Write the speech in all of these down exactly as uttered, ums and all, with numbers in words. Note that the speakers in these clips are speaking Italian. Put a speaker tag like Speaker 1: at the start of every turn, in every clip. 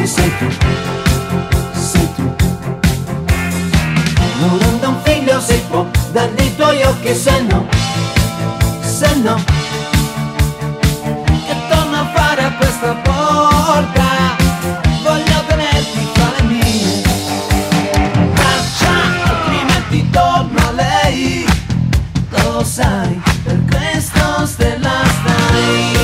Speaker 1: fuori sei tu, sei tu. Non anda un figlio si può dai tuoi occhi, se no, se no, che torno a fare a questa porta, voglio tenerti fra le mie braccia, altrimenti torno a lei, lo sai, per questo stella stai.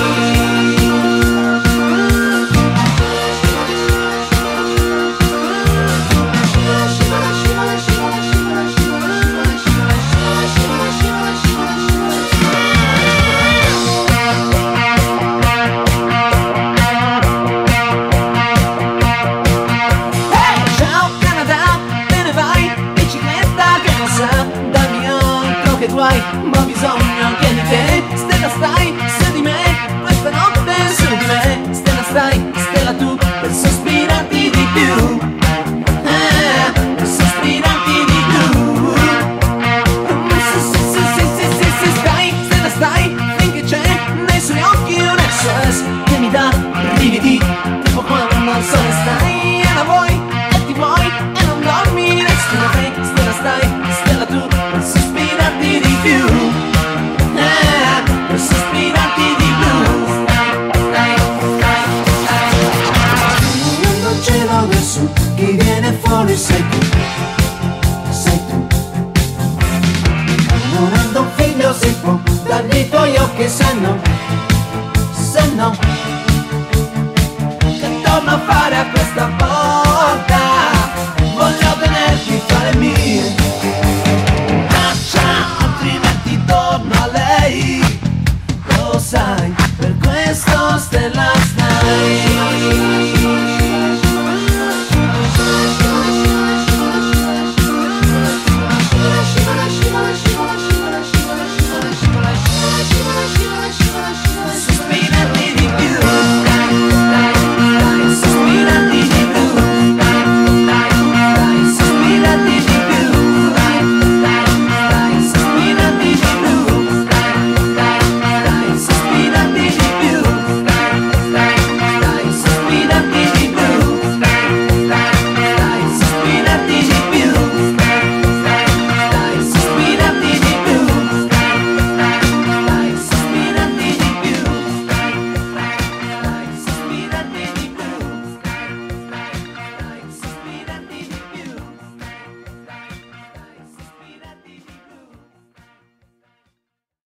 Speaker 1: Ma bisogna che di te, stella stai, su di me, questa notte su di me, stella stai, stella tu, per sospirarti di più, eh, per sospirarti di più, sì, sì, sì, sì, sì, sì, sì, stai, stella stai, finché c'è nei suoi occhi un S O S che mi dà brividi, tipo quando al sole stai, e la vuoi, e ti vuoi, e non dormi, stella stai, stella stai, stella tu, per sospirarti di più, eh, per sospirarti di più, stai, stai, stai, stai. Non cielo adesso, chi viene fuori sei tu.